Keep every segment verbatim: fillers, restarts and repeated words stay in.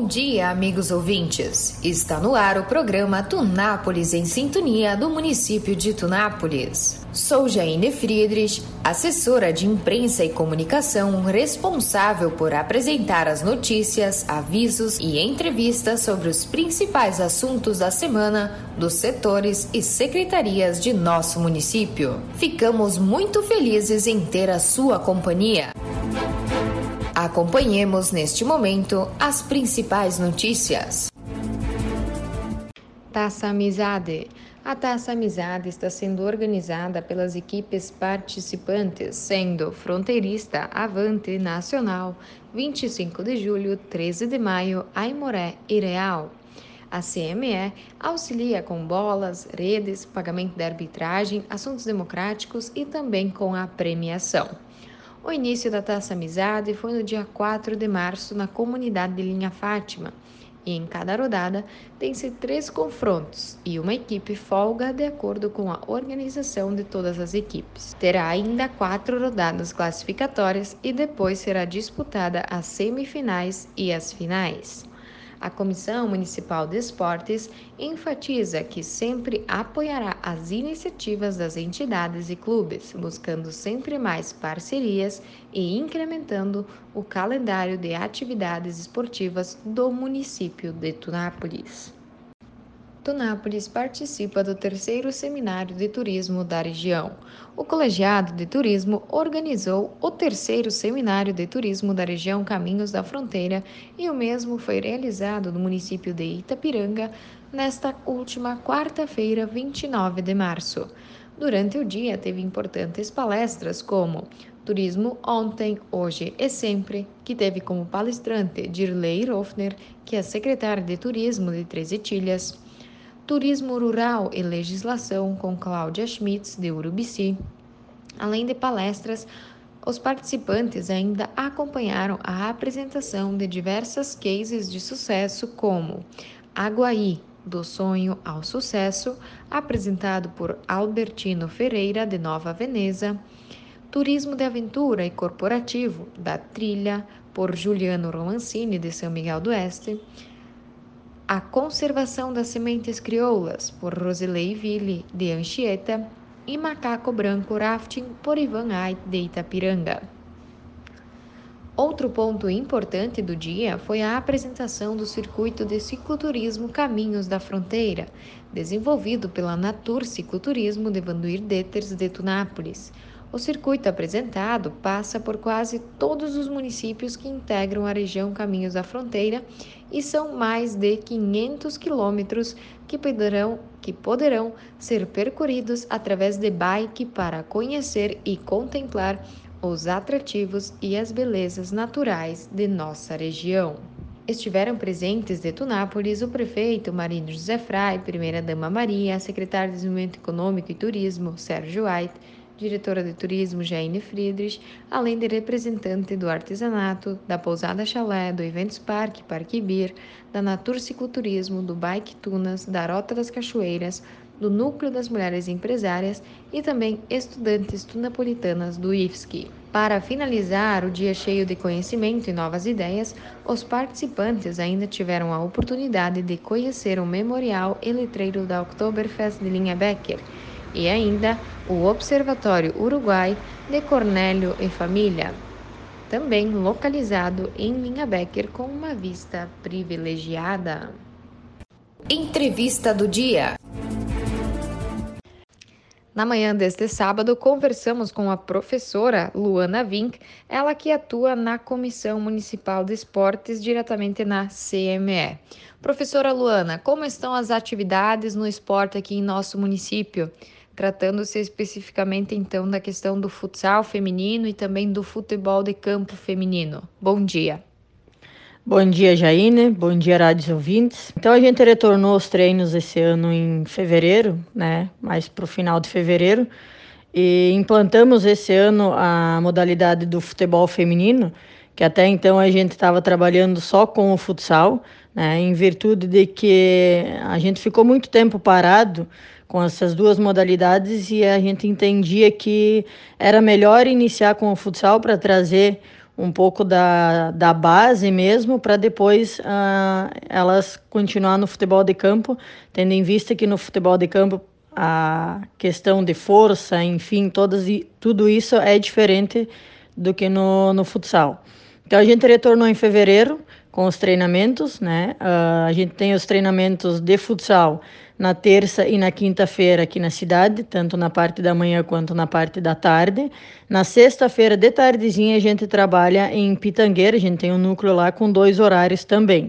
Bom dia, amigos ouvintes. Está no ar o programa Tunápolis em Sintonia do município de Tunápolis. Sou Jaine Friedrich, assessora de imprensa e comunicação responsável por apresentar as notícias, avisos e entrevistas sobre os principais assuntos da semana dos setores e secretarias de nosso município. Ficamos muito felizes em ter a sua companhia. Acompanhemos neste momento as principais notícias. Taça Amizade. A Taça Amizade está sendo organizada pelas equipes participantes, sendo Fronteirista, Avante, Nacional, vinte e cinco de julho, treze de maio, Aimoré e Real. A C M E auxilia com bolas, redes, pagamento da arbitragem, assuntos democráticos e também com a premiação. O início da Taça Amizade foi no dia quatro de março na comunidade de Linha Fátima, e em cada rodada tem-se três confrontos e uma equipe folga de acordo com a organização de todas as equipes. Terá ainda quatro rodadas classificatórias e depois será disputada as semifinais e as finais. A Comissão Municipal de Esportes enfatiza que sempre apoiará as iniciativas das entidades e clubes, buscando sempre mais parcerias e incrementando o calendário de atividades esportivas do município de Tunápolis. Tunápolis participa do terceiro Seminário de Turismo da região. O Colegiado de Turismo organizou o terceiro Seminário de Turismo da região Caminhos da Fronteira e o mesmo foi realizado no município de Itapiranga nesta última quarta-feira, vinte e nove de março. Durante o dia, teve importantes palestras como Turismo Ontem, Hoje e Sempre, que teve como palestrante Dirley Rofner, que é secretária de Turismo de Três Etilhas, Turismo Rural e Legislação, com Cláudia Schmitz, de Urubici. Além de palestras, os participantes ainda acompanharam a apresentação de diversas cases de sucesso, como Aguaí, do sonho ao sucesso, apresentado por Albertino Ferreira, de Nova Veneza, Turismo de Aventura e Corporativo, da Trilha, por Juliano Romancini, de São Miguel do Oeste, A Conservação das Sementes Crioulas, por Rosilei Ville, de Anchieta, e Macaco Branco Rafting, por Ivan Ait, de Itapiranga. Outro ponto importante do dia foi a apresentação do circuito de cicloturismo Caminhos da Fronteira, desenvolvido pela Natur Cicloturismo de Vanduir Deters de Tunápolis. O circuito apresentado passa por quase todos os municípios que integram a região Caminhos da Fronteira e são mais de quinhentos quilômetros que poderão, que poderão ser percorridos através de bike para conhecer e contemplar os atrativos e as belezas naturais de nossa região. Estiveram presentes de Tunápolis o prefeito Marino José Frei, primeira-dama Maria, secretário de Desenvolvimento Econômico e Turismo Sérgio Ait, diretora de turismo Jaine Friedrich, além de representante do artesanato, da Pousada Chalé, do Eventos Parque, Parque Bir, da Natur Cicloturismo, do Bike Tunas, da Rota das Cachoeiras, do Núcleo das Mulheres Empresárias e também estudantes tunapolitanas do I F S C. Para finalizar o dia cheio de conhecimento e novas ideias, os participantes ainda tiveram a oportunidade de conhecer o memorial e letreiro da Oktoberfest de Linha Becker, e ainda o Observatório Uruguai de Cornélio e Família, também localizado em Linha Becker com uma vista privilegiada. Entrevista do dia. Na manhã deste sábado, conversamos com a professora Luana Vink, ela que atua na Comissão Municipal de Esportes, diretamente na C M E. Professora Luana, como estão as atividades no esporte aqui em nosso município? Tratando-se especificamente, então, da questão do futsal feminino e também do futebol de campo feminino. Bom dia. Bom dia, Jaine. Bom dia, rádios ouvintes. Então, a gente retornou os treinos esse ano em fevereiro, né? Mais para o final de fevereiro. E implantamos esse ano a modalidade do futebol feminino, que até então a gente estava trabalhando só com o futsal, né? Em virtude de que a gente ficou muito tempo parado com essas duas modalidades e a gente entendia que era melhor iniciar com o futsal para trazer um pouco da, da base mesmo, para depois uh, elas continuar no futebol de campo, tendo em vista que no futebol de campo a questão de força, enfim, todas, tudo isso é diferente do que no, no futsal. Então a gente retornou em fevereiro com os treinamentos, né? Uh, a gente tem os treinamentos de futsal na terça e na quinta-feira aqui na cidade, tanto na parte da manhã quanto na parte da tarde. Na sexta-feira de tardezinha a gente trabalha em Pitangueira, a gente tem um núcleo lá com dois horários também.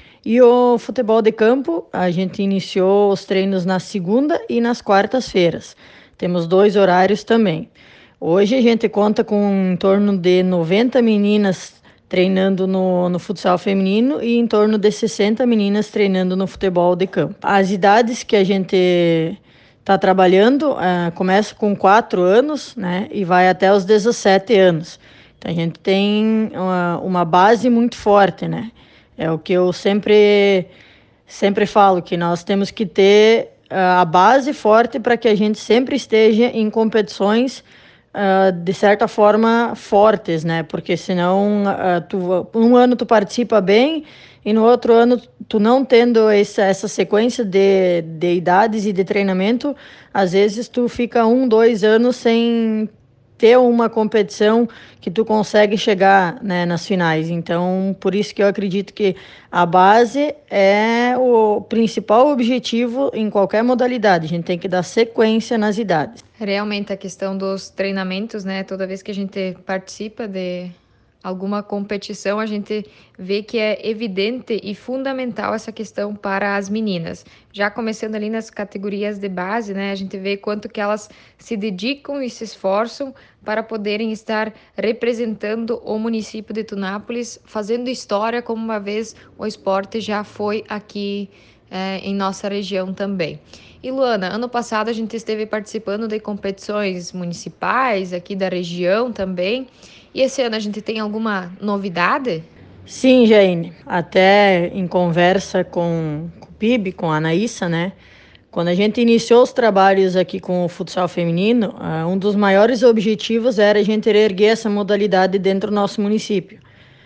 E o futebol de campo, a gente iniciou os treinos na segunda e nas quartas-feiras. Temos dois horários também. Hoje a gente conta com em torno de noventa meninas treinando no, no futsal feminino e em torno de sessenta meninas treinando no futebol de campo. As idades que a gente está trabalhando uh, começa com quatro anos, né, e vai até os dezessete anos. Então a gente tem uma, uma base muito forte, né? É o que eu sempre, sempre falo, que nós temos que ter uh, a base forte para que a gente sempre esteja em competições Uh, de certa forma fortes, né? Porque senão uh, tu, um ano tu participa bem e no outro ano tu não tendo essa, essa sequência de, de idades e de treinamento, às vezes tu fica um, dois anos sem ter uma competição que tu consegue chegar, né, nas finais. Então, por isso que eu acredito que a base é o principal objetivo em qualquer modalidade. A gente tem que dar sequência nas idades. Realmente a questão dos treinamentos, né? Toda vez que a gente participa de alguma competição, a gente vê que é evidente e fundamental essa questão para as meninas. Já começando ali nas categorias de base, né, a gente vê quanto que elas se dedicam e se esforçam para poderem estar representando o município de Tunápolis, fazendo história como uma vez o esporte já foi aqui é, em nossa região também. E Luana, ano passado a gente esteve participando de competições municipais aqui da região também. E esse ano a gente tem alguma novidade? Sim, Jaine. Até em conversa com, com o P I B, com a Anaísa, né? Quando a gente iniciou os trabalhos aqui com o futsal feminino, uh, um dos maiores objetivos era a gente erguer essa modalidade dentro do nosso município.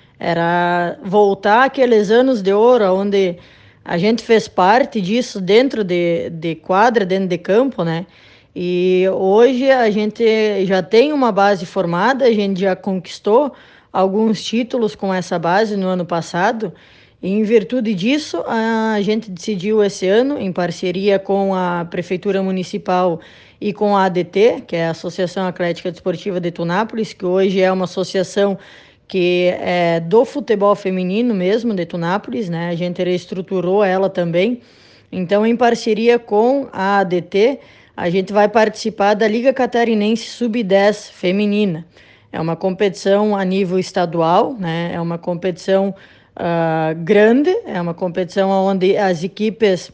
Era voltar aqueles anos de ouro onde a gente fez parte disso dentro de, de quadra, dentro de campo, né? E hoje a gente já tem uma base formada, a gente já conquistou alguns títulos com essa base no ano passado. E em virtude disso, a gente decidiu esse ano, em parceria com a Prefeitura Municipal e com a A D T, que é a Associação Atlética Desportiva de Tunápolis, que hoje é uma associação que é do futebol feminino mesmo, de Tunápolis, né? A gente reestruturou ela também. Então, em parceria com a A D T, a gente vai participar da Liga Catarinense sub dez feminina. É uma competição a nível estadual, né? É uma competição uh, grande, é uma competição onde as equipes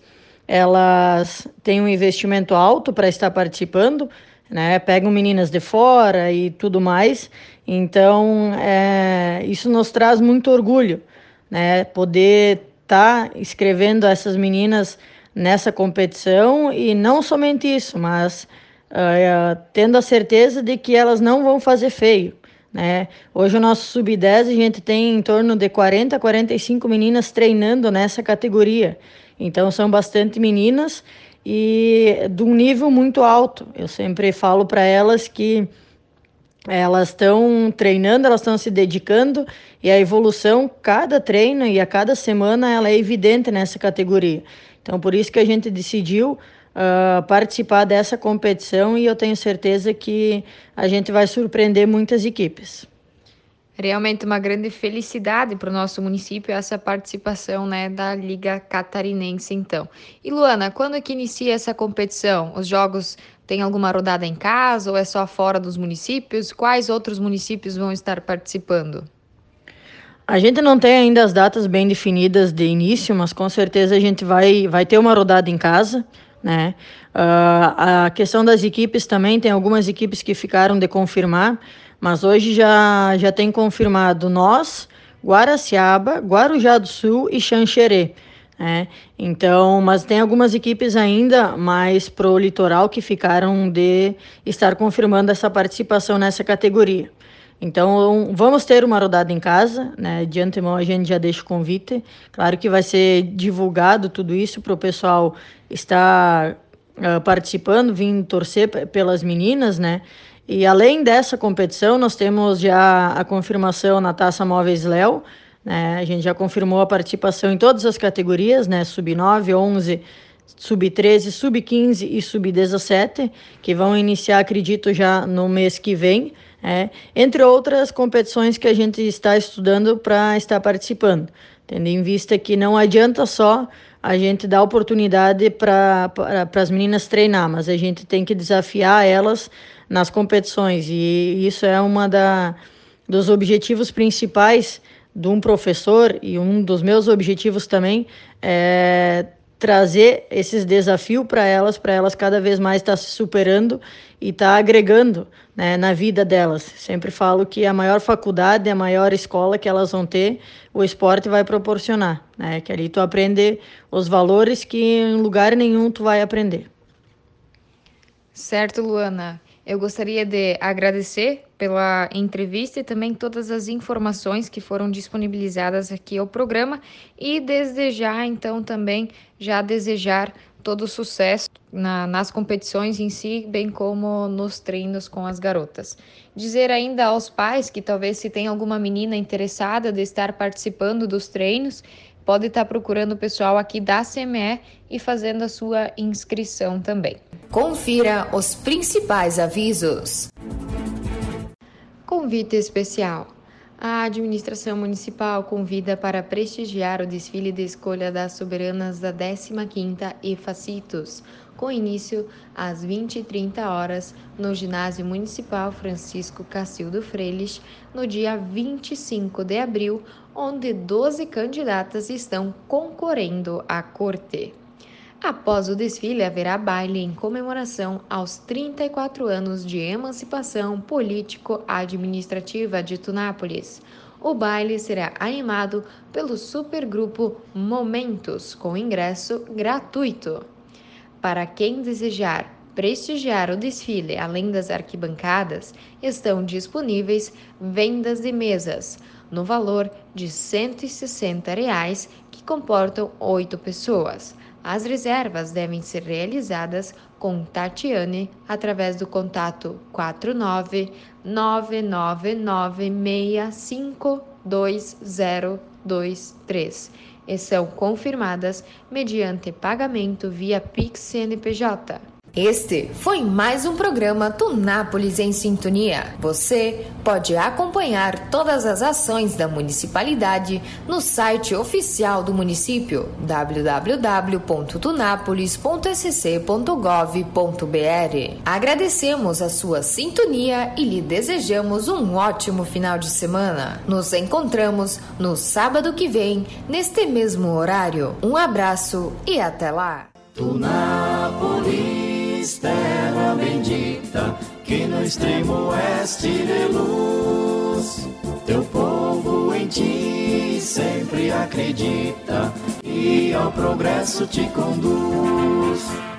elas têm um investimento alto para estar participando, né? Pegam meninas de fora e tudo mais. Então, é, isso nos traz muito orgulho, né? Poder estar tá escrevendo essas meninas nessa competição e não somente isso, mas uh, tendo a certeza de que elas não vão fazer feio, né? Hoje o nosso sub dez a gente tem em torno de quarenta, quarenta e cinco meninas treinando nessa categoria. Então são bastante meninas e de um nível muito alto. Eu sempre falo para elas que elas estão treinando, elas estão se dedicando e a evolução, cada treino e a cada semana, ela é evidente nessa categoria. Então, por isso que a gente decidiu uh, participar dessa competição e eu tenho certeza que a gente vai surpreender muitas equipes. Realmente uma grande felicidade para o nosso município essa participação, né, da Liga Catarinense, então. E Luana, quando é que inicia essa competição? Os jogos têm alguma rodada em casa ou é só fora dos municípios? Quais outros municípios vão estar participando? A gente não tem ainda as datas bem definidas de início, mas com certeza a gente vai, vai ter uma rodada em casa, né? Uh, a questão das equipes também, tem algumas equipes que ficaram de confirmar, mas hoje já, já tem confirmado nós, Guaraciaba, Guarujá do Sul e Xanxerê, né? Então, mas tem algumas equipes ainda mais pro litoral que ficaram de estar confirmando essa participação nessa categoria. Então, vamos ter uma rodada em casa, né? De antemão a gente já deixa o convite. Claro que vai ser divulgado tudo isso para o pessoal estar uh, participando, vindo torcer pelas meninas, né? E além dessa competição, nós temos já a confirmação na Taça Móveis Léo, né? A gente já confirmou a participação em todas as categorias, né? sub nove, onze, sub treze, sub quinze e sub dezessete, que vão iniciar, acredito, já no mês que vem, é, entre outras competições que a gente está estudando para estar participando, tendo em vista que não adianta só a gente dar oportunidade para as meninas treinar, mas a gente tem que desafiar elas nas competições, e isso é uma da, dos objetivos principais de um professor, e um dos meus objetivos também é trazer esses desafios para elas, para elas cada vez mais estar tá se superando e estar tá agregando, né, na vida delas. Sempre falo que a maior faculdade, a maior escola que elas vão ter, o esporte vai proporcionar, né, que ali tu aprende os valores que em lugar nenhum tu vai aprender. Certo, Luana. Eu gostaria de agradecer pela entrevista e também todas as informações que foram disponibilizadas aqui ao programa e desejar, então, também já desejar todo o sucesso na, nas competições em si, bem como nos treinos com as garotas. Dizer ainda aos pais que talvez se tem alguma menina interessada de estar participando dos treinos, pode estar procurando o pessoal aqui da C M E e fazendo a sua inscrição também. Confira os principais avisos. Convite especial. A administração municipal convida para prestigiar o desfile de escolha das soberanas da décima quinta EFACITOS, com início às vinte e trinta horas no Ginásio Municipal Francisco Cacildo Freires, no dia vinte e cinco de abril, onde doze candidatas estão concorrendo à corte. Após o desfile, haverá baile em comemoração aos trinta e quatro anos de emancipação político-administrativa de Tunápolis. O baile será animado pelo supergrupo Momentos, com ingresso gratuito. Para quem desejar prestigiar o desfile, além das arquibancadas, estão disponíveis vendas de mesas, no valor de cento e sessenta reais, que comportam oito pessoas. As reservas devem ser realizadas com Tatiane através do contato quatro nove nove nove nove seis cinco dois zero dois três e são confirmadas mediante pagamento via Pix C N P J. Este foi mais um programa Tunápolis em Sintonia. Você pode acompanhar todas as ações da municipalidade no site oficial do município w w w ponto tunápolis ponto s c ponto gov ponto b r. Agradecemos a sua sintonia e lhe desejamos um ótimo final de semana. Nos encontramos no sábado que vem, neste mesmo horário. Um abraço e até lá. Tunápolis, terra bendita, que no extremo oeste de luz, teu povo em ti sempre acredita e ao progresso te conduz.